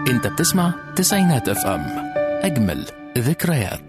انت بتسمع تسعينات اف ام، اجمل ذكريات.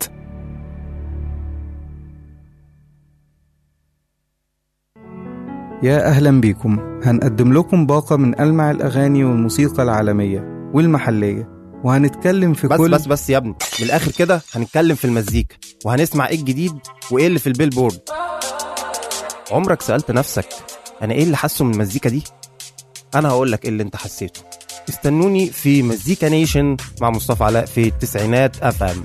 يا أهلا بيكم. هنقدم لكم باقة من ألمع الأغاني والموسيقى العالمية والمحلية، وهنتكلم في بس يا ابني، من الآخر كده هنتكلم في المزيكا وهنسمع ايه الجديد وايه اللي في البيلبورد. عمرك سألت نفسك انا ايه اللي حاسه من المزيكا دي؟ انا هقولك ايه اللي انت حسيته. استنوني في مزيكا نيشن مع مصطفى علاء في التسعينات اف ام.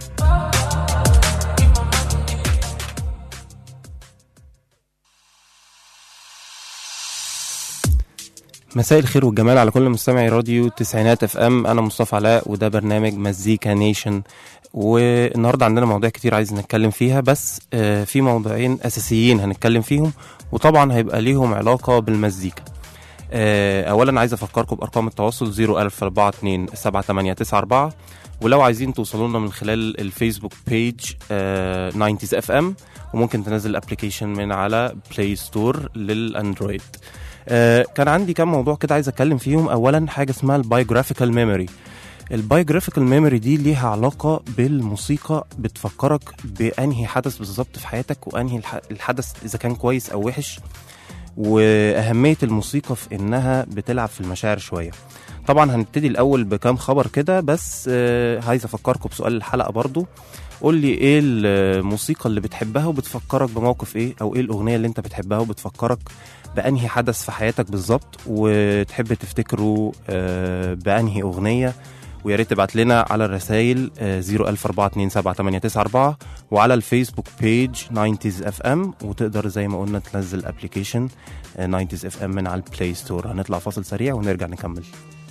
مساء الخير والجمال على كل مستمعي راديو تسعينات اف ام. انا مصطفى علاء وده برنامج مزيكا نيشن، والنهارده عندنا مواضيع كتير عايز نتكلم فيها، بس في موضوعين اساسيين هنتكلم فيهم وطبعا هيبقى ليهم علاقه بالمزيكا. اولا عايز افكركم بارقام التواصل 010427894، ولو عايزين توصلونا من خلال الفيسبوك بيج 90s اف ام، وممكن تنزل الابليكيشن من على بلاي ستور للاندرويد. كان عندي كام موضوع كده عايز اتكلم فيهم. اولا حاجه اسمها البايوجرافيكال ميموري. البايوجرافيكال ميموري دي ليها علاقه بالموسيقى، بتفكرك بانهي حدث بالظبط في حياتك وانهي الحدث اذا كان كويس او وحش، واهميه الموسيقى في انها بتلعب في المشاعر شويه. طبعا هنبتدي الاول بكام خبر كده، بس عايز افكركم بسؤال الحلقه برضو. قول لي ايه الموسيقى اللي بتحبها وبتفكرك بموقف ايه، او ايه الاغنيه اللي انت بتحبها وبتفكرك بانهي حدث في حياتك بالظبط وتحب تفتكره بانهي اغنيه. ويا ريت تبعت لنا على الرسائل 010427894 وعلى الفيسبوك بيج 90s اف ام، وتقدر زي ما قلنا تنزل ابلكيشن 90s اف ام من على البلاي ستور. هنطلع فاصل سريع ونرجع نكمل.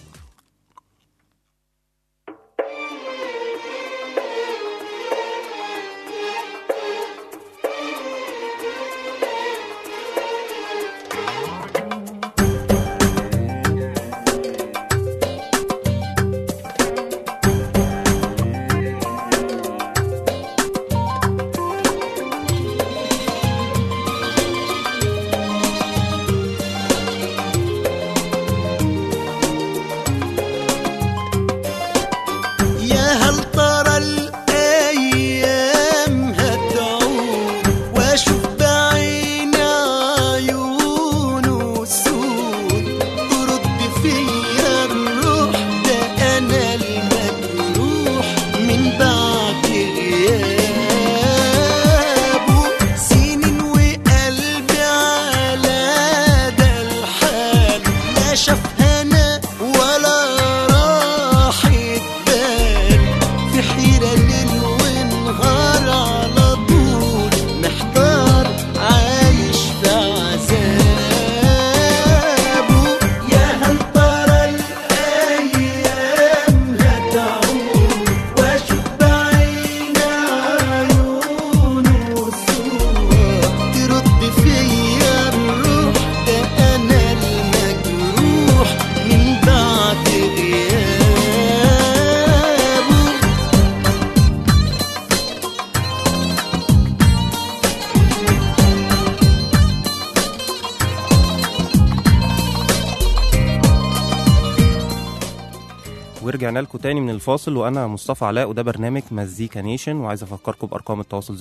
ورجعنا لكم تاني من الفاصل، وانا مصطفى علاء وده برنامج مزيكا نيشن. وعايز افكركم بارقام التواصل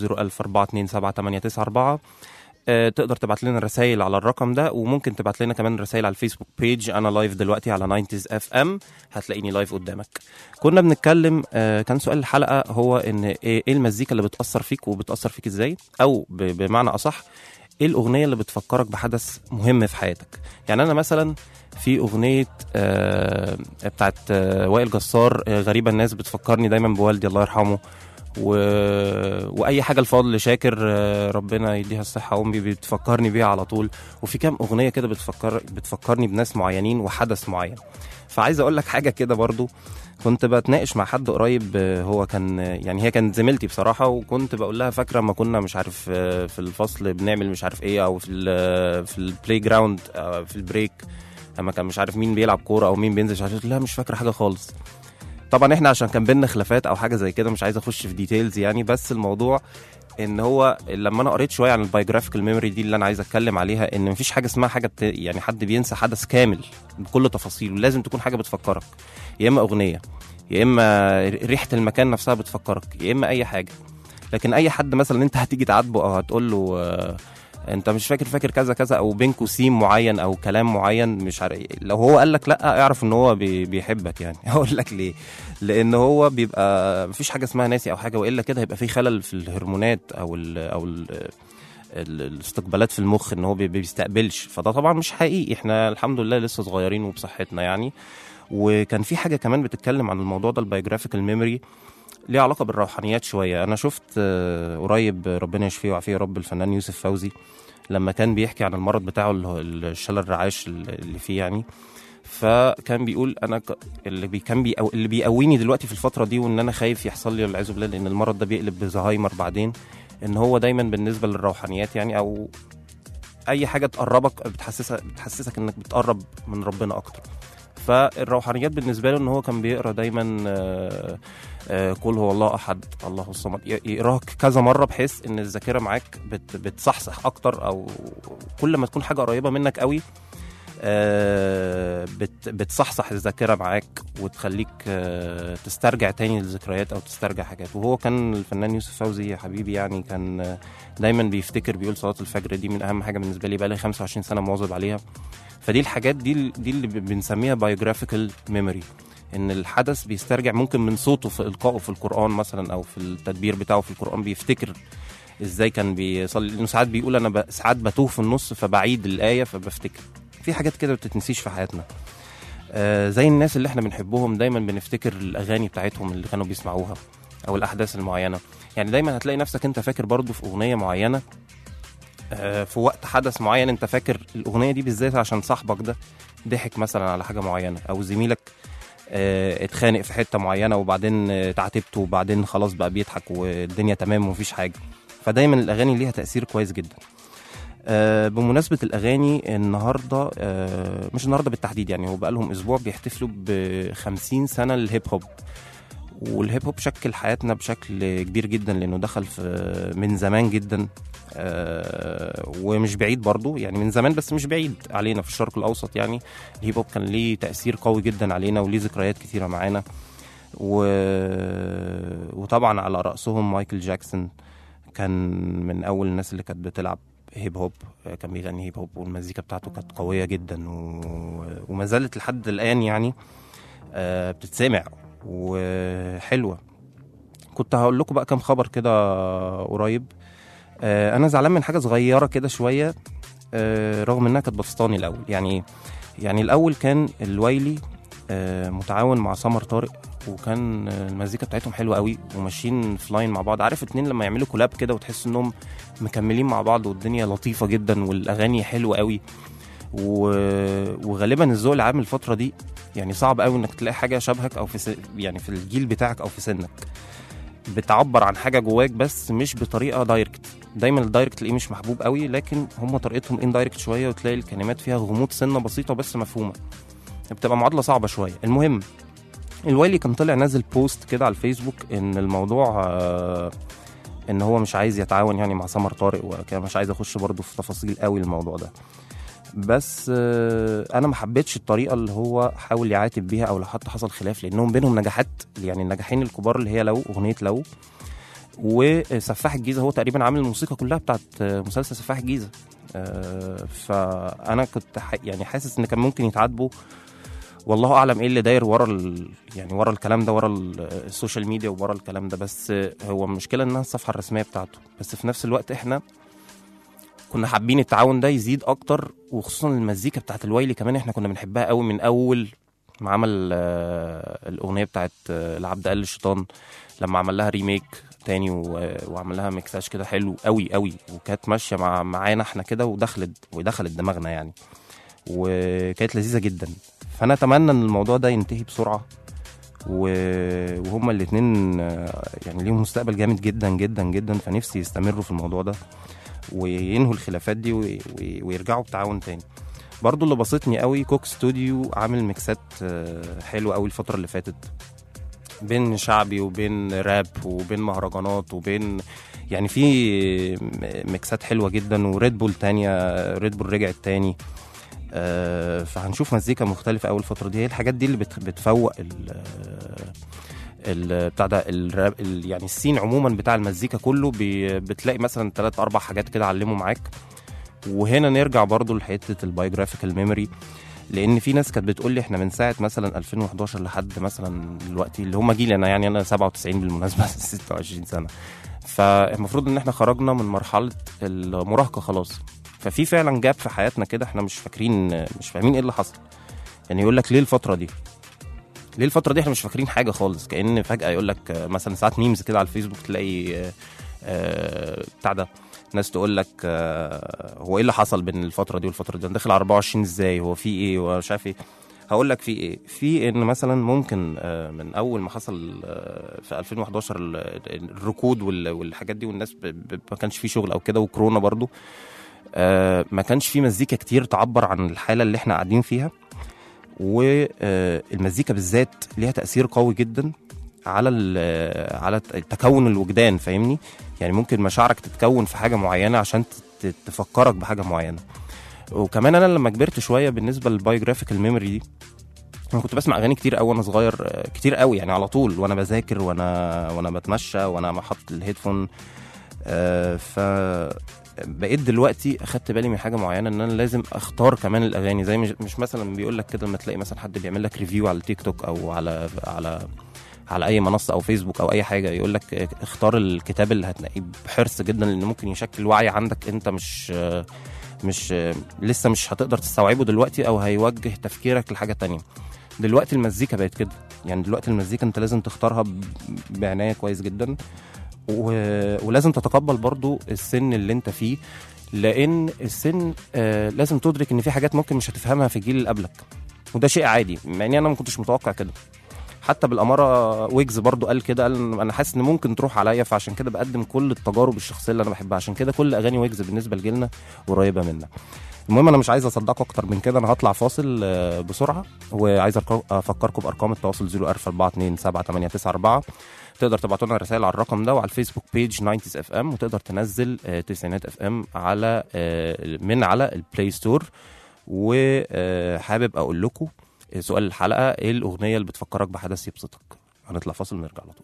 010427894. تقدر تبعت لنا رسائل على الرقم ده، وممكن تبعت لنا كمان رسائل على الفيسبوك بيج. انا لايف دلوقتي على 90s اف ام، هتلاقيني لايف قدامك. كنا بنتكلم كان سؤال الحلقه هو ان ايه المزيكا اللي بتاثر فيك وبتاثر فيك ازاي، او بمعنى اصح ايه الاغنيه اللي بتفكرك بحدث مهم في حياتك. يعني انا مثلا في اغنيه بتاعت وائل جسار غريبه الناس بتفكرني دايما بوالدي الله يرحمه، واي حاجه الفضل شاكر ربنا يديها الصحه امي بتفكرني بيها على طول. وفي كام اغنيه كده بتفكرني بناس معينين وحدث معين. فعايز اقول لك حاجه كده برضو. كنت بتناقش مع حد قريب، هو كان يعني هي كانت زميلتي بصراحه، وكنت بقول لها فاكره ما كنا مش عارف في الفصل بنعمل مش عارف ايه، او في البلاي جراوند في البريك اما كان مش عارف مين بيلعب كوره او مين بينزل. عشان لا مش فاكره حاجه خالص. طبعا احنا عشان كان بينا خلافات او حاجه زي كده، مش عايز اخش في ديتيلز يعني، بس الموضوع ان هو لما انا قريت شويه عن البايوجرافيكال ميموري دي اللي انا عايز اتكلم عليها، ان مفيش حاجه اسمها حاجه يعني حد بينسى حدث كامل بكل تفاصيله. لازم تكون حاجه بتفكرك، يا اما اغنيه يا اما ريحه المكان نفسها بتفكرك، يا اما اي حاجه. لكن اي حد مثلا انت هتيجي تعاتبه او هتقول له انت مش فاكر كذا كذا، او بينكوا سيم معين او كلام معين، مش عارف، لو هو قال لك لا اعرف ان هو بيحبك يعني. هقول لك ليه؟ لان هو بيبقى مفيش حاجه اسمها ناسي او حاجه، والا كده هيبقى في خلل في الهرمونات او الاستقبالات في المخ، ان هو بيستقبلش. فده طبعا مش حقيقي، احنا الحمد لله لسه صغيرين وبصحتنا يعني. وكان في حاجه كمان بتتكلم عن الموضوع ده، البايوجرافيكال ميموري، ليه علاقه بالروحانيات شويه. انا شفت قريب ربنا يشفيه ويعافيه يا رب الفنان يوسف فوزي لما كان بيحكي عن المرض بتاعه الشلل الرعاش اللي فيه يعني. فكان بيقول انا اللي بيقويني دلوقتي في الفتره دي، وان انا خايف يحصل لي والعياذ بالله لان المرض ده بيقلب بزهايمر بعدين، ان هو دايما بالنسبه للروحانيات يعني، او اي حاجه تقربك بتحسسك انك بتقرب من ربنا اكتر. فالروحانيات بالنسبه له ان هو كان بيقرا دايما قل هو الله احد الله الصمد، يقراها كذا مره بحيث ان الذاكره معاك بتصحصح اكتر، او كل ما تكون حاجه قريبه منك قوي بتصحصح الذاكره معاك وتخليك تسترجع تاني الذكريات او تسترجع حاجات. وهو كان الفنان يوسف فوزي يا حبيبي يعني كان دايما بيفتكر، بيقول صلاه الفجر دي من اهم حاجه بالنسبه لي، بقى لي 25 سنه مواظب عليها. فدي الحاجات دي اللي بنسميها بايوجرافيكال ميموري، ان الحدث بيسترجع ممكن من صوته في القائه في القران مثلا، او في التدبير بتاعه في القران بيفتكر ازاي كان بيصلي. لانه ساعات بيقول انا ساعات بتوه في النص فبعيد الايه فبفتكر. في حاجات كده بتتنسيش في حياتنا. زي الناس اللي احنا بنحبهم دايما بنفتكر الاغاني بتاعتهم اللي كانوا بيسمعوها او الاحداث المعينه. يعني دايما هتلاقي نفسك انت فاكر برضو في اغنيه معينه في وقت حدث معين، انت فاكر الاغنيه دي بالذات عشان صاحبك ده ضحك مثلا على حاجه معينه، او زميلك اتخانق في حته معينه وبعدين تعاتبته وبعدين خلاص بقى بيضحك والدنيا تمام ومفيش حاجه. فدايما الاغاني ليها تاثير كويس جدا. بمناسبة الأغاني النهاردة، مش النهاردة بالتحديد يعني، هو بقى لهم أسبوع بيحتفلوا ب50 سنة للهيب هوب. والهيب هوب شكل حياتنا بشكل كبير جدا، لأنه دخل من زمان جدا ومش بعيد برضو يعني، من زمان بس مش بعيد علينا في الشرق الأوسط يعني. الهيب هوب كان ليه تأثير قوي جدا علينا وليه ذكريات كثيرة معانا. وطبعا على رأسهم مايكل جاكسون، كان من أول الناس اللي كانت بتلعب هيب هوب، كان بيغني هيب هوب والمزيكا بتاعته كانت قوية جدا وما زالت لحد الآن يعني بتتسمع وحلوة. كنت هقول لكم بقى كم خبر كده قريب. أنا زعلان من حاجة صغيرة كده شوية، رغم إنها كانت بسطاني الأول. يعني الأول كان الويلي متعاون مع سمر طارق، وكان المزيكا بتاعتهم حلوه قوي وماشيين فلاين مع بعض. عارف اتنين لما يعملوا كولاب كده وتحس انهم مكملين مع بعض والدنيا لطيفه جدا والاغاني حلوه قوي. وغالبا الذوق العام الفتره دي يعني صعب قوي انك تلاقي حاجه شبهك او يعني في الجيل بتاعك او في سنك بتعبر عن حاجه جواك، بس مش بطريقه دايركت. دايما الدايركت تلاقيه مش محبوب قوي، لكن هم طريقتهم اندايركت شويه، وتلاقي الكلمات فيها غموض سنه بسيطه بس مفهومه. بتبقى معادله صعبه شويه. المهم الويلي كان طلع نازل بوست كده على الفيسبوك ان الموضوع ان هو مش عايز يتعاون يعني مع سمر طارق وكده. مش عايز اخش برضو في تفاصيل قوي الموضوع ده، بس انا ما حبيتش الطريقه اللي هو حاول يعاتب بيها، او لو حتى حصل خلاف، لانهم بينهم نجاحات يعني، النجاحين الكبار اللي هي لو اغنيه لو وسفاح الجيزه. هو تقريبا عامل الموسيقى كلها بتاعت مسلسل سفاح الجيزه. فانا كنت يعني حاسس ان كان ممكن يتعاتبوا. والله اعلم ايه اللي داير يعني ورا الكلام ده، ورا السوشيال ميديا وورا الكلام ده. بس هو المشكله انها الصفحه الرسميه بتاعته، بس في نفس الوقت احنا كنا حابين التعاون ده يزيد اكتر، وخصوصا المزيكا بتاعت الويلي كمان احنا كنا بنحبها قوي من اول ما عمل الاغنيه بتاعت العبد قال الشيطان، لما عمل لها ريميك تاني وعمل لها ميكساج كده حلو قوي قوي، وكانت ماشيه معانا احنا كده ودخلت دماغنا يعني، وكانت لذيذه جدا. فانا اتمنى ان الموضوع ده ينتهي بسرعه، وهما الاثنين يعني ليهم مستقبل جامد جدا جدا جدا. فنفسي يستمروا في الموضوع ده وينهوا الخلافات دي ويرجعوا بتعاون تاني. برضو اللي بسطني قوي كوك ستوديو عامل ميكسات حلوه قوي الفتره اللي فاتت، بين شعبي وبين راب وبين مهرجانات وبين يعني في ميكسات حلوه جدا. وريد بول تانية، ريد بول رجعت تاني. فهنشوف مزيكا مختلفة أول الفترة دي. هي الحاجات دي اللي بتفوق بتاع ده الراب يعني السين عموما بتاع المزيكا كله بتلاقي مثلا 3-4 حاجات كده علموا معاك. وهنا نرجع برضو لحته البايوجرافيكال ميموري، لان في ناس كانت بتقول لي احنا من ساعه مثلا 2011 لحد مثلا دلوقتي اللي هم جيلي انا، يعني انا 97 بالمناسبه 26 سنه، فالمفروض ان احنا خرجنا من مرحله المراهقه خلاص. ففي فعلا جاب في حياتنا كده احنا مش فاهمين ايه اللي حصل. يعني يقول لك ليه الفتره دي احنا مش فاكرين حاجه خالص، كأن فجاه يقول لك مثلا ساعات ميمز كده على الفيسبوك تلاقي بتاع ده ناس تقول لك هو ايه اللي حصل بين الفتره دي والفتره دي، داخل على 24 ازاي، هو في ايه ومش عارف ايه. هقول لك في ايه، في ان مثلا ممكن من اول ما حصل في 2011 الركود والحاجات دي، والناس ما كانش في شغل او كده، وكورونا برضو ما كانش في مزيكا كتير تعبر عن الحاله اللي احنا قاعدين فيها. والمزيكا بالذات ليها تأثير قوي جدا على تكون الوجدان، فاهمني؟ يعني ممكن مشاعرك تتكون في حاجة معينة عشان تفكرك بحاجة معينة. وكمان أنا لما كبرت شوية بالنسبة للبايوجرافيكال ميموري دي، أنا كنت بسمع أغاني كتير قوي وأنا صغير، كتير قوي يعني على طول، وأنا بذاكر وأنا بتمشى وأنا محط الهيدفون. بقيت دلوقتي اخدت بالي من حاجه معينه، ان انا لازم اختار كمان الاغاني. زي مش مثلا بيقول لك كده لما تلاقي مثلا حد بيعمل لك ريفيو على التيك توك او على اي منصه او فيسبوك او اي حاجه، يقول لك اختار الكتاب اللي هتنقيه بحرص جدا، لان ممكن يشكل وعي عندك انت مش لسه مش هتقدر تستوعبه دلوقتي، او هيوجه تفكيرك لحاجه تانية. دلوقتي المزيكا بقت كده، يعني دلوقتي المزيكا انت لازم تختارها بعنايه كويس جدا، ولازم تتقبل برضو السن اللي انت فيه، لان السن لازم تدرك ان في حاجات ممكن مش هتفهمها في الجيل اللي قبلك، وده شيء عادي. مع اني انا ما كنتش متوقع كده، حتى بالاماره ويجز برضو قال كده، قال انا حاسس ان ممكن تروح عليا، فعشان كده بقدم كل التجارب الشخصيه اللي انا بحبها. عشان كده كل اغاني ويجز بالنسبه لجيلنا قريبه منا. المهم انا مش عايز اصدقكم اكتر من كده، انا هطلع فاصل بسرعه، وعايز افكركم بارقام التواصل 014278994. تقدر تبعتوا لنا رسائل على الرقم ده، وعلى الفيسبوك بيج 90s اف ام، وتقدر تنزل تسعينات اف ام على من على البلاي ستور. وحابب اقول لكم سؤال الحلقه، ايه الاغنيه اللي بتفكرك بحدث يبسطك؟ هنطلع فاصل ونرجع على طول.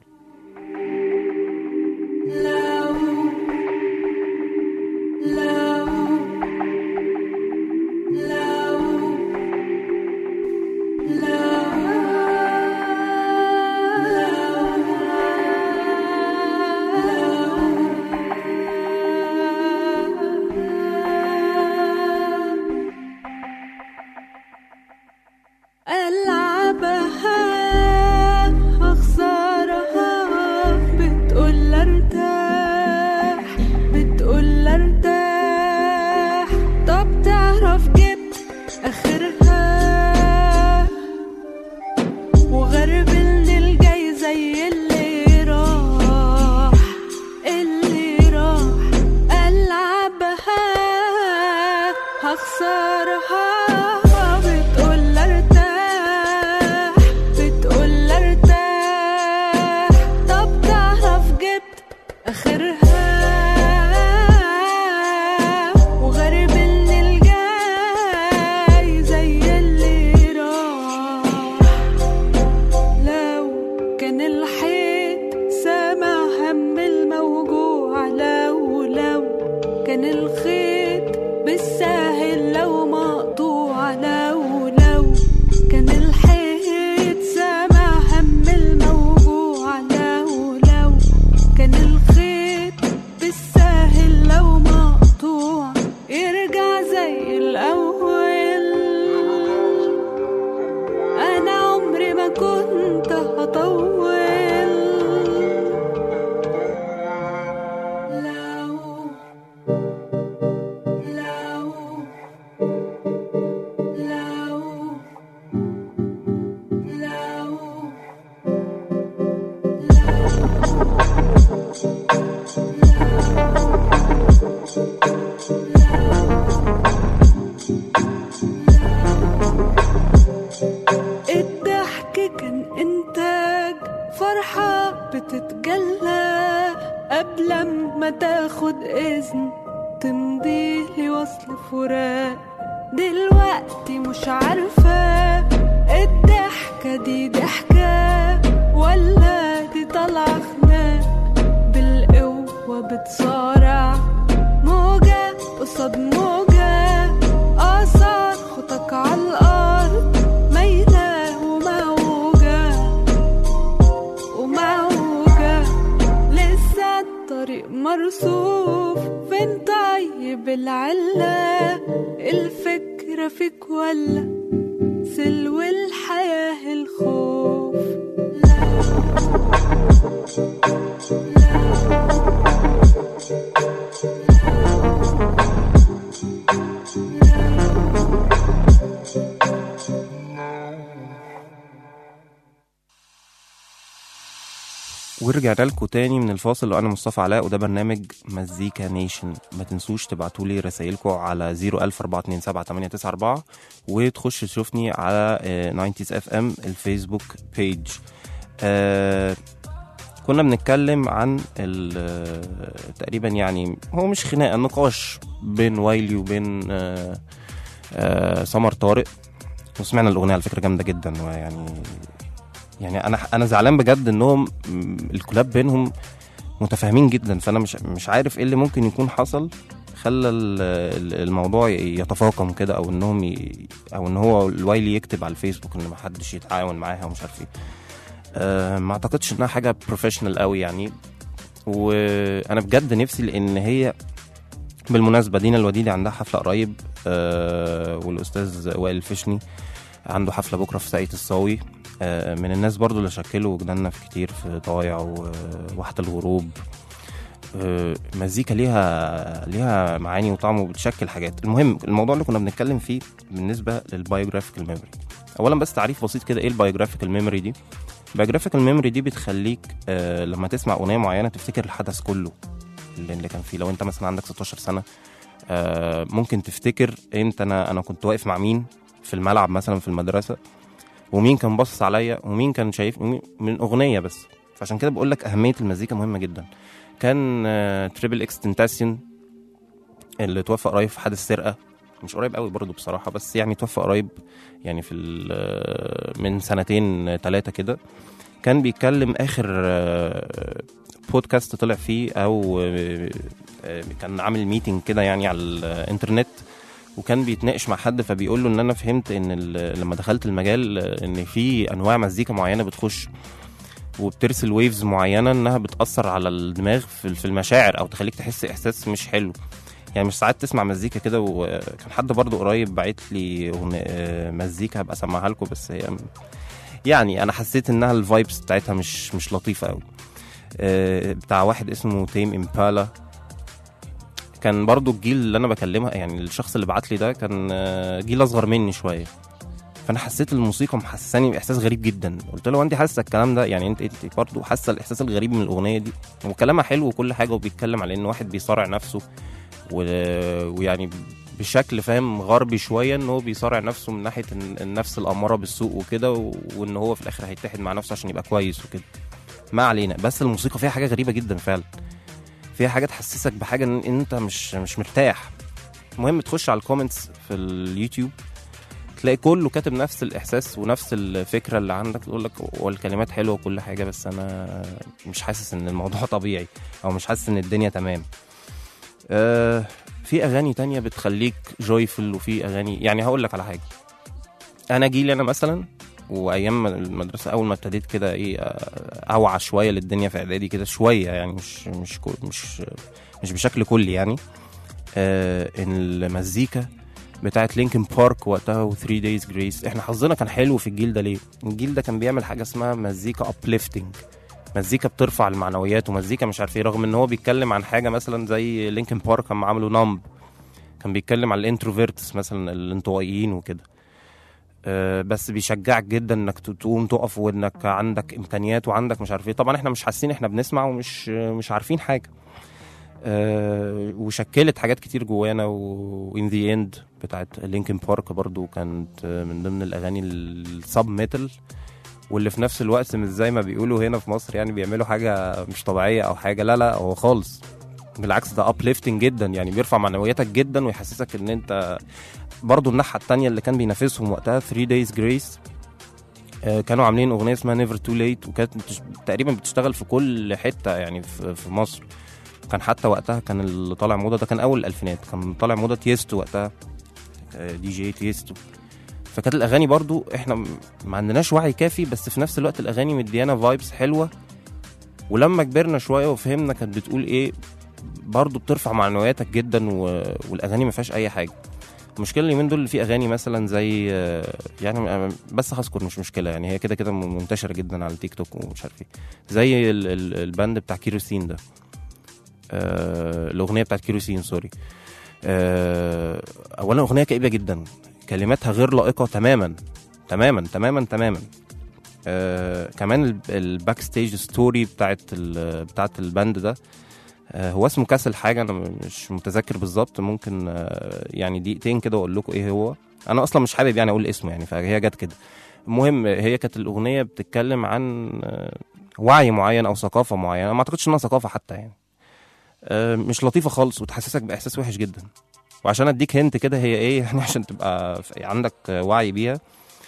دلوقتي مش عارفة الضحكة دي ضحكة ولا قوة بتصارع، موجة قصاد موجة، آثار خطك عالأرض ميتة وموجة وموجة، لسه الطريق مرصوف. فين طيب العلة؟ الفكرة فيك ولا سلو الحياة الخوف؟ ورجعنا لكم تاني من الفاصل، وانا مصطفى علاء وده برنامج مزيكا نيشن. ما تنسوش تبعتوا لي رسائلكم على 014278994 وتخش تشوفني على 90s FM الفيسبوك بيج. كنا بنتكلم عن تقريبا يعني هو مش خناقه، نقاش بين وايلي وبين سمر طارق، وسمعنا الاغنيه على فكره جامده جدا. يعني انا زعلان بجد انهم الكولاب بينهم متفاهمين جدا، فانا مش عارف ايه اللي ممكن يكون حصل خلى الموضوع يتفاقم كده، او او ان هو الوايلي يكتب على الفيسبوك ان ما حدش يتعاون معاها ومش عارف ايه. ما اعتقدش انها حاجه بروفيشنال قوي يعني. وانا بجد نفسي، لان هي بالمناسبه دينا الوديدي عندها حفله قريب، والاستاذ وائل الفشني عنده حفله بكره في ساقية الصاوي، من الناس برضو اللي شكلوا وجداننا في كتير في ضايع وواحدة الغروب. مزيكا ليها معاني وطعم وبتشكل حاجات. المهم الموضوع اللي كنا بنتكلم فيه بالنسبة للبايوغرافيكال ميموري. اولا بس تعريف بسيط كده، ايه البايوغرافيكال ميموري دي؟ البايوغرافيكال ميموري دي بتخليك لما تسمع اغنية معينة تفتكر الحدث كله اللي كان فيه. لو انت مثلا عندك 16 سنة ممكن تفتكر انا كنت واقف مع مين في الملعب مثلا في المدرسة، ومين كان باصص عليا، ومين كان شايف من اغنيه بس. فعشان كده بقول لك اهميه المزيكا مهمه جدا. كان تريبل اكس تنتاسيون اللي توفى قريب في حادث سرقه، مش قريب قوي برضو بصراحه، بس يعني توفى قريب يعني في من 2-3 كده. كان بيتكلم اخر بودكاست طلع فيه، او كان عامل ميتنج كده يعني على الانترنت، وكان بيتناقش مع حد، فبيقول له ان انا فهمت ان لما دخلت المجال ان في انواع مزيكا معينه بتخش وبترسل ويفز معينه انها بتاثر على الدماغ في المشاعر، او تخليك تحس احساس مش حلو. يعني مش ساعات تسمع مزيكا كده. وكان حد برضو قريب بعت لي مزيكا هبقى اسمعها لكم، بس هي يعني انا حسيت انها الفايبس بتاعتها مش لطيفه قوي. بتاع واحد اسمه تيم امبالا، كان برضو الجيل اللي انا بكلمها، يعني الشخص اللي بعت لي ده كان جيل اصغر مني شويه. فانا حسيت الموسيقى محسساني باحساس غريب جدا. قلت له انت حاسه الكلام ده؟ يعني انت برضو حاسه الاحساس الغريب من الاغنيه دي؟ وكلامها حلو وكل حاجه، وبيتكلم على ان واحد بيصارع نفسه ويعني بشكل فاهم غربي شويه، ان هو بيصارع نفسه من ناحيه النفس الاماره بالسوء وكده، وان هو في الاخر هيتحد مع نفسه عشان يبقى كويس وكده. ما علينا، بس الموسيقى فيها حاجه غريبه جدا فعلا، فيها حاجه تحسسك بحاجه ان انت مش مرتاح. المهم تخش على الكومنتس في اليوتيوب تلاقي كله كاتب نفس الاحساس ونفس الفكره اللي عندك، تقول لك والكلمات حلوه وكل حاجه، بس انا مش حاسس ان الموضوع طبيعي، او مش حاسس ان الدنيا تمام. في اغاني تانية بتخليك جويفل، وفي اغاني يعني هقول لك على حاجه. انا جيلي انا مثلا، وايام المدرسه اول ما ابتديت كده ايه اوعى شويه للدنيا في اعدادي كده شويه، يعني مش بشكل كلي يعني. ان المزيكا بتاعت لينكن بارك وقتها و3 Days Grace، احنا حظنا كان حلو في الجيل ده. ليه؟ الجيل ده كان بيعمل حاجه اسمها مزيكا uplifting، مزيكا بترفع المعنويات، ومزيكا مش عارف ايه. رغم ان هو بيتكلم عن حاجه مثلا زي لينكن بارك لما عملوا نامب، كان بيتكلم عن الانتروفيرتس مثلا، الانطوائيين وكده. بس بيشجعك جدا انك تقوم تقف، وانك عندك امكانيات وعندك مش عارف ايه. طبعا احنا مش حاسين، احنا بنسمع ومش عارفين حاجه. وشكلت حاجات كتير جوانا. وإن ذا اند بتاعت لينكن بارك برضو كانت من ضمن الاغاني السب ميتال، واللي في نفس الوقت مش زي ما بيقولوا هنا في مصر يعني بيعملوا حاجه مش طبيعيه او حاجه. لا هو خالص بالعكس، ده uplifting جدا، يعني بيرفع معنوياتك جدا ويحسسك ان انت برضو. الناحيه التانية اللي كان بينافسهم وقتها 3 Days Grace، كانوا عاملين اغنيه اسمها Never Too Late، وكانت تقريبا بتشتغل في كل حته يعني في مصر. كان حتى وقتها كان اللي طالع موضه ده كان اول الالفينات، كان طالع موضه تيستو وقتها، دي جي تيستو. فكانت الاغاني برضو احنا ما عندناش وعي كافي، بس في نفس الوقت الاغاني مديانا فايبس حلوه. ولما كبرنا شويه وفهمنا كانت بتقول ايه، برضو بترفع معنوياتك جدا والاغاني ما فيهاش اي حاجه. المشكله اليومين دول اللي في اغاني مثلا زي يعني بس هذكر مش مشكله يعني، هي كده كده منتشره جدا على التيك توك ومش عارف ايه، زي الباند بتاع كيروسين ده، الاغنيه بتاعت كيروسين سوري. اولا اغنيه كئيبه جدا، كلماتها غير لائقه تماما تماما تماما تماما. كمان الباك ستيج ستوري بتاعت الباند ده، هو اسمه كاسل حاجه، انا مش متذكر بالظبط، ممكن يعني دقيقتين كده اقول لكم ايه هو. انا اصلا مش حابب يعني اقول اسمه يعني، فهي جت كده. المهم هي كانت الاغنيه بتتكلم عن وعي معين او ثقافه معينه، ما اعتقدش انها ثقافه حتى يعني، مش لطيفه خالص وتحسسك باحساس وحش جدا. وعشان اديك هنت كده هي ايه يعني عشان تبقى عندك وعي بيها،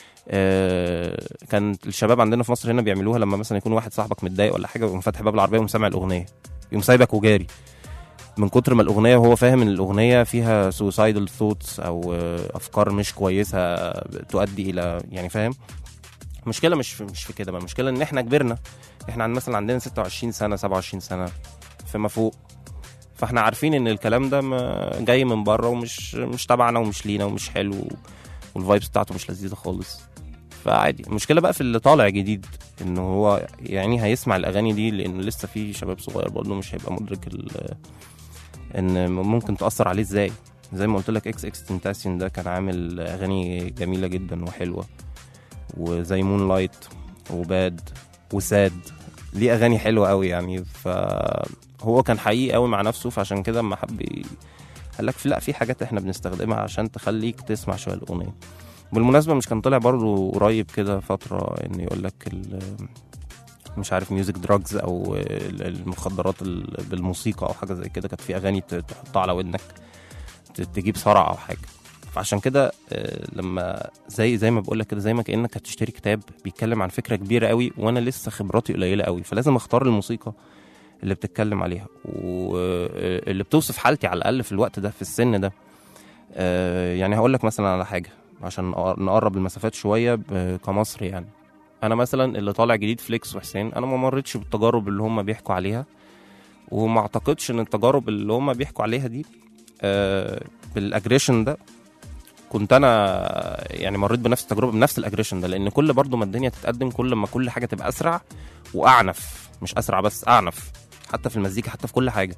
كان الشباب عندنا في مصر هنا بيعملوها لما مثلا يكون واحد صاحبك متضايق ولا حاجه، ويقوم فاتح باب العربيه ومسمع الاغنيه، يقوم سايبك وجاري من كتر ما الاغنيه، وهو فاهم ان الاغنيه فيها suicidal thoughts او افكار مش كويسه تؤدي الى يعني، فاهم. المشكله مش في كده بقى، المشكله ان احنا كبرنا، احنا مثلا عندنا 26 سنه 27 سنه فما فوق، فاحنا عارفين ان الكلام ده جاي من بره ومش تبعنا ومش لينا ومش حلو، والفايبس بتاعته مش لذيذه خالص. فعادي. المشكله بقى في اللي طالع جديد، انه هو يعني هيسمع الاغاني دي، لان لسه في شباب صغير برضه مش هيبقى مدرك ان ممكن تاثر عليه ازاي. زي ما قلت لك اكس اكس تنتاسيون ده كان عامل اغاني جميله جدا وحلوه، وزي مون لايت وباد وساد، ليه اغاني حلوه قوي يعني. فهو كان حقيقي قوي مع نفسه، فعشان كده ما حب قال لك لا في حاجات احنا بنستخدمها عشان تخليك تسمع شويه الاغنيه. بالمناسبه مش كان طلع برضو قريب كده فتره ان يقول لك مش عارف ميوزك دراجز او المخدرات بالموسيقى او حاجه زي كده، كانت في اغاني تحطها على ودنك تجيب صرع او حاجه. فعشان كده لما زي ما بقول لك كده، زي ما كانك هتشتري كتاب بيتكلم عن فكره كبيره قوي، وانا لسه خبراتي قليله قوي، فلازم اختار الموسيقى اللي بتتكلم عليها واللي بتوصف حالتي على الاقل في الوقت ده في السن ده. يعني هقول لك مثلا على حاجه عشان نقرب المسافات شويه كمصر يعني. انا مثلا اللي طالع جديد فليكس وحسين، انا ما مرتش بالتجارب اللي هم بيحكوا عليها، وما اعتقدش ان التجارب اللي هم بيحكوا عليها دي بالاجريشن ده كنت انا يعني مريت بنفس التجربه بنفس الاجريشن ده، لان كل برضو ما الدنيا تتقدم كل ما كل حاجه تبقى اسرع واعنف، مش اسرع بس اعنف، حتى في المزيكا حتى في كل حاجه.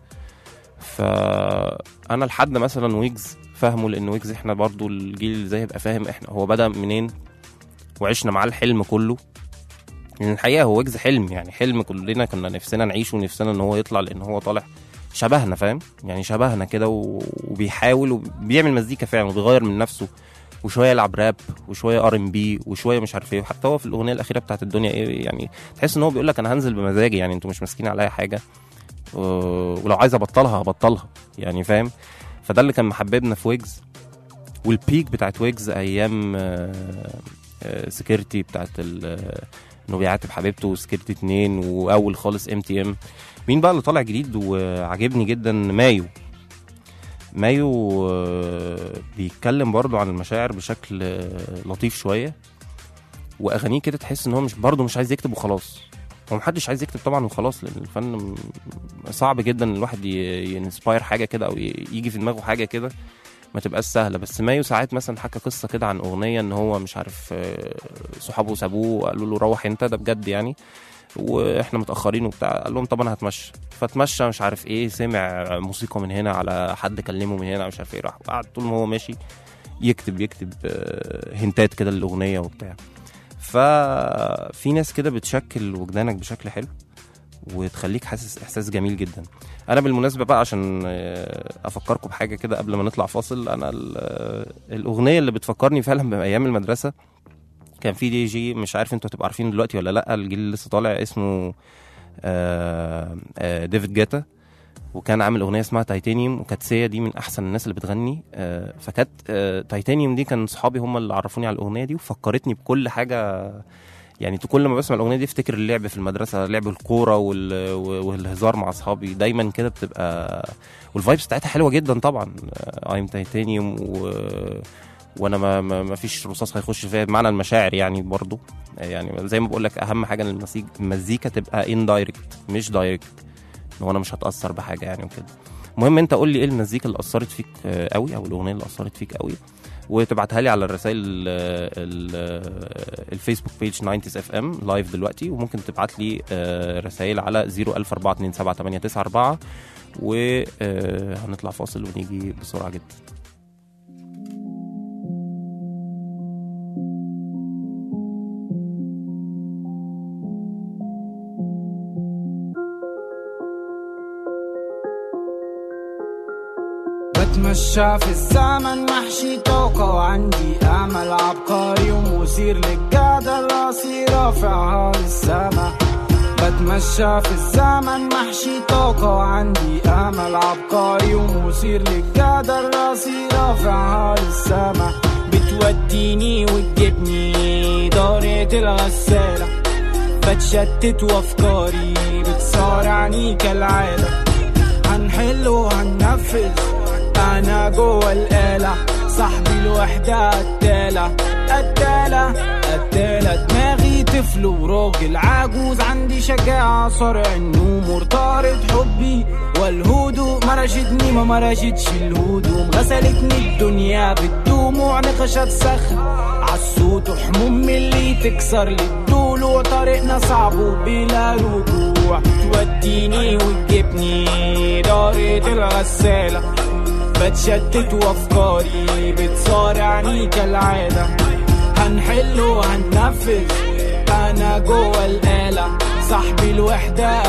فانا لحد مثلا ويجز فاهمه، لان ويجز احنا برضو الجيل اللي زي يبقى فاهم احنا هو بدا منين وعشنا معاه الحلم كله. لان الحقيقه هو ويجز حلم يعني، حلم كلنا كنا نفسنا نعيشه ونفسنا ان هو يطلع، لان هو طالع شبهنا، فاهم يعني شبهنا كده وبيحاول وبيعمل مزيكا فعلا وبيغير من نفسه، وشويه يلعب راب وشويه R&B وشويه مش عارف ايه. وحتى هو في الاغنيه الاخيره بتاعت الدنيا ايه يعني، تحس ان هو بيقول لك انا هنزل بمزاجي يعني، انتوا مش ماسكين عليا حاجه، ولو عايز ابطلها هبطلها يعني، فاهم. فده اللي كان محببنا في ويجز. والبيك بتاعت ويجز ايام سكيرتي بتاعت انه بيعاتب حبيبته، وسكيرتي 2، واول خالص MTM. مين بقى اللي طالع جديد وعجبني جدا؟ مايو بيتكلم برضو عن المشاعر بشكل لطيف شويه، واغانيه كده تحس ان هو مش عايز يكتب وخلاص. هو محدش عايز يكتب طبعا وخلاص، لان الفن صعب جدا الواحد ينسباير حاجه كده او يجي في دماغه حاجه كده ما تبقاش سهله. بس مايو ساعات مثلا حكى قصه كده عن اغنيه ان هو مش عارف صحابه سابوه قالوا له روح انت، ده بجد يعني، واحنا متاخرين وبتاع، قال لهم طب انا هتمشى. فتمشى مش عارف ايه، سمع موسيقى من هنا على حد كلمه من هنا مش عارف ايه، راح قعد طول ما هو ماشي يكتب هنتات كده للاغنيه وبتاع. ففي ناس كده بتشكل وجدانك بشكل حلو وتخليك حاسس احساس جميل جدا. انا بالمناسبه بقى عشان افكركم بحاجه كده قبل ما نطلع فاصل، انا الاغنيه اللي بتفكرني فعلا بايام المدرسه كان في دي جي، مش عارف انتوا هتبقوا عارفين دلوقتي ولا لا، الجيل اللي لسه طالع اسمه ديفيد جيتا، وكان عامل اغنيه اسمها تايتانيوم، وكانت سيا دي من احسن الناس اللي بتغني. فكانت تايتانيوم دي كان صحابي هم اللي عرفوني على الاغنيه دي، وفكرتني بكل حاجه يعني كل ما بسمع الاغنيه دي افتكر اللعب في المدرسه، لعب الكوره والهزار مع اصحابي دايما كده بتبقى، والفايبس بتاعتها حلوه جدا طبعا. ايم تايتانيوم وانا ما فيش رصاص هيخش فيها بمعنى المشاعر يعني. برضو يعني زي ما بقول لك اهم حاجه ان المزيكا تبقى اندايركت مش دايركت، ان انا مش هتاثر بحاجه يعني وكده. المهم انت قول لي ايه المزيكا اللي اثرت فيك قوي، او الاغنيه اللي اثرت فيك قوي، وتبعتها لي على الرسائل الفيسبوك بيج 90s FM لايف دلوقتي، وممكن تبعت لي رسائل على 004278994 وهنطلع فاصل ونيجي بسرعه جدا. بتمشى في الزمن محشي طاقة، وعندي أمل عبقري ومثير للجدل، راسي رافعها للسما. بتمشى في الزمن محشي طاقة، وعندي أمل عبقري ومثير للجدل، راسي رافعها للسما. بتوديني وتجيبني دارة الغسالة، بتشتت وأفكاري بتصارعني كالعادة. هنحل وهننفذ أنا جوه الآلة، صاحبي الوحدة قتالة دماغي طفل وراجل عجوز، عندي شجاعة صارع النوم، مرتبط حبي والهدوء مرشدني ما مرشدش الهدوم، غسلتني الدنيا بالدموع، نقشت سخن عالصوت وحموم اللي تكسر لي الضلوع، طريقنا صعب وبلا رجوع. توديني وتجيبني دارة الغسالة، بتشتت وافكاري بتصارعني كالعادة. هنحل وهننفذ انا جوه الآلة، صاحبي الوحدة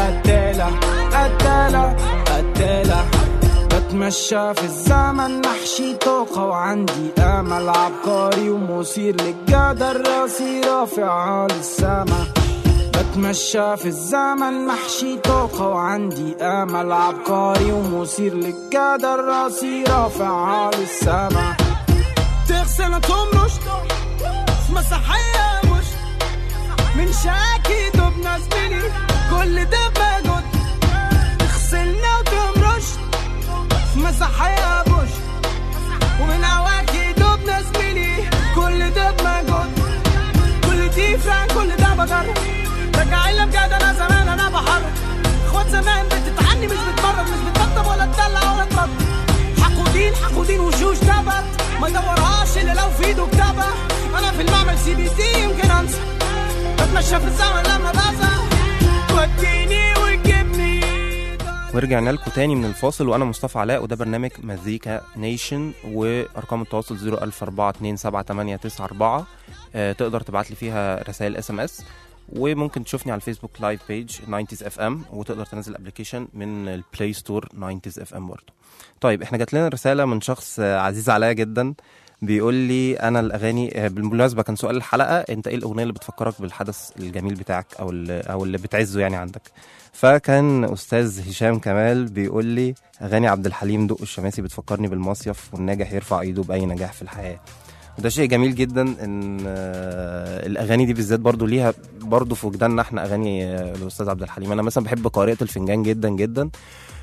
قتالة. بتمشى في الزمن محشي طاقة، وعندي امل عبقري ومثير للجدل، راسي رافعها للسما. بتمشى في الزمن محشي طاقة، وعندي امل عبقري ومثير للجدل، راسي رافعها للسما. تغسل تمرش في مسرحية مش من شاكي دبنا زميلي، كل ده بجد تغسلنا وتمرش في مسرحية مش ومن عواكي دبنا زميلي، كل ده بجد كل دي فران كل ده بجرب، رجعي لي بجد انا زمان انا بحر، اخوات زمان بتتعني مش بتبرد مش بتطبطب ولا تدلع ولا ترد، حقودين وشوش تبت ما يدورهاش الا لو في ايده كتابه، انا في المعمل CBT يمكن انسى، بتمشى في الزمن لما بزهق وديني وتجيبني. ورجعنا لكم تاني من الفاصل، وانا مصطفى علاء، وده برنامج مزيكا نيشن، وارقام التواصل 004278994. تقدر تبعت لي فيها رسائل SMS، وممكن تشوفني على الفيسبوك لايف بيج 90s FM، وتقدر تنزل ابلكيشن من البلاي ستور 90s FM برضه. طيب احنا جات لنا رساله من شخص عزيز عليا جدا، بيقول لي انا الاغاني، بالمناسبه كان سؤال الحلقه انت ايه الاغنيه اللي بتفكرك بالحدث الجميل بتاعك او اللي بتعزه يعني عندك، فكان استاذ هشام كمال بيقول لي اغاني عبد الحليم دق الشماسي بتفكرني بالمصيف، والناجح يرفع ايده باي نجاح في الحياه. وده شيء جميل جدا ان الاغاني دي بالذات برضو ليها برضو في وجداننا احنا اغاني الاستاذ عبد الحليم. انا مثلا بحب قارئة الفنجان جدا جدا،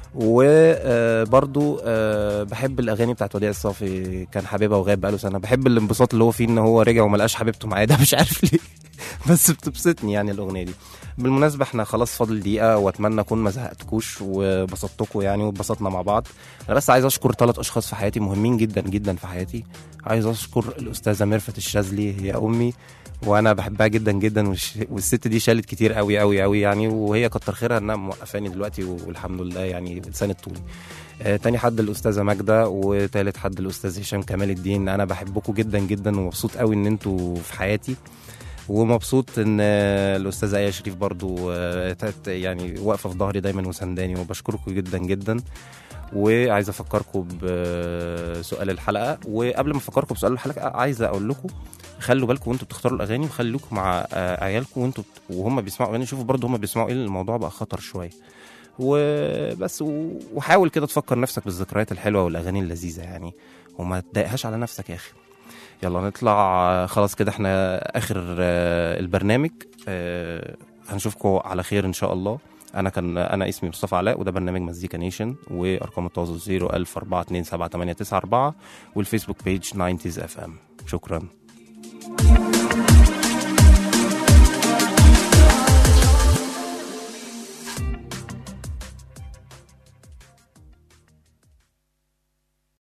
وبرضو بحب الاغاني بتاعت وديع الصافي كان حبيبها وغاب بقاله سنه، بحب الانبساط اللي هو فيه ان هو رجع وما لقاش حبيبته معاه، ده مش عارف ليه بس بتبسطني يعني الاغنيه دي. بالمناسبه احنا خلاص فاضل دقيقه، واتمنى اكون ما زهقتكوش وبسطتكم يعني واتبسطنا مع بعض. انا بس عايز اشكر 3 اشخاص في حياتي مهمين جدا جدا في حياتي. عايز اشكر الاستاذه ميرفت الشاذلي، هي امي وانا بحبها جدا جدا، والست دي شالت كتير قوي قوي قوي يعني، وهي كتر خيرها انها موقفاني دلوقتي والحمد لله يعني لسان الطول. تاني حد الاستاذه ماجده، وتالت حد الاستاذ هشام كمال الدين. انا بحبكم جدا جدا ومبسوط قوي ان انتوا في حياتي، ومبسوط ان الاستاذه ايه شريف برضو يعني واقفه في ظهري دايما وسنداني، وبشكركم جدا جدا. وعايز افكركم بسؤال الحلقه، وقبل ما افكركم بسؤال الحلقه عايز اقول لكم خلوا بالكم وانتوا بتختاروا الاغاني، وخلوكم مع عيالكم وانتوا وهم بيسمعوا اغاني، شوفوا برضو هم بيسمعوا ايه، الموضوع بقى خطر شويه وبس. وحاول كده تفكر نفسك بالذكريات الحلوه والاغاني اللذيذه يعني، وما تضايقهاش على نفسك يا اخي. يلا نطلع خلاص كده، احنا اخر البرنامج. هنشوفكم على خير ان شاء الله. انا اسمي مصطفى علاء، وده برنامج مزيكا نيشن، وارقام التواصل 010427894 والفيسبوك بيج 90s FM. شكرا.